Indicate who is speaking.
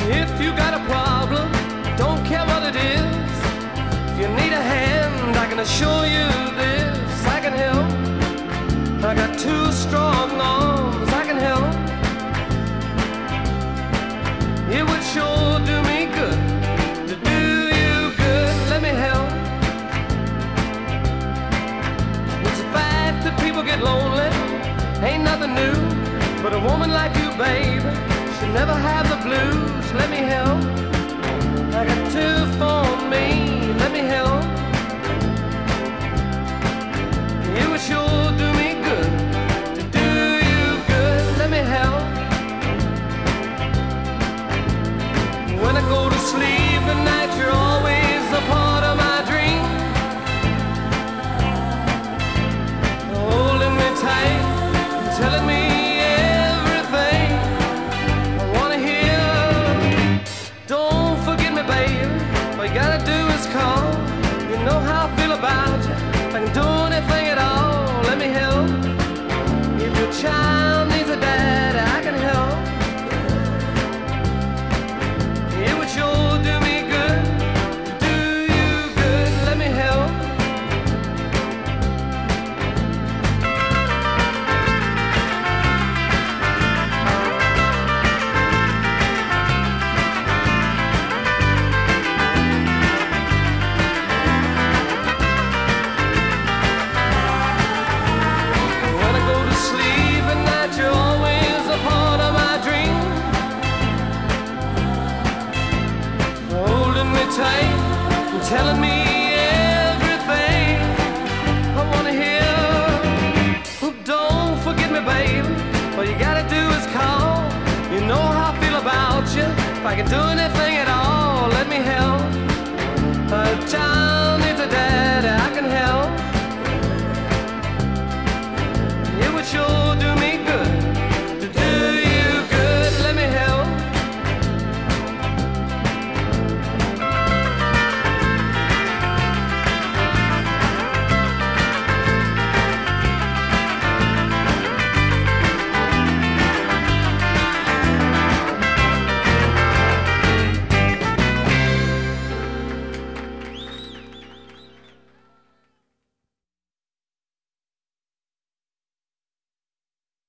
Speaker 1: If you got a problem, don't care what it is. If you need a hand, I can assure you this. I can help. I got two strong arms. I can help. It would sure do me good to do you good. Let me help. It's a fact that people get lonely. Ain't nothing new. But a woman like you, baby, should never have the blues. Let me help. I got two for me. Let me help. It would sure do me good to do you good. Let me help. When I go to sleep at night, you're always a part of my dream. Holding me tight, telling me everything I wanna hear. Don't forget me, baby. All you gotta do is call. You know how I feel about you. If I can do anything at all, let me help. If your child needs a daddy, I can help. It would sure do me good to do you good. Let me help. When I go to sleep at night, you're always a part of my dream. Holding me tight and telling me everything I wanna hear. Oh, don't forget me, baby. All you gotta do is call. You know how I feel about you. If I can do anything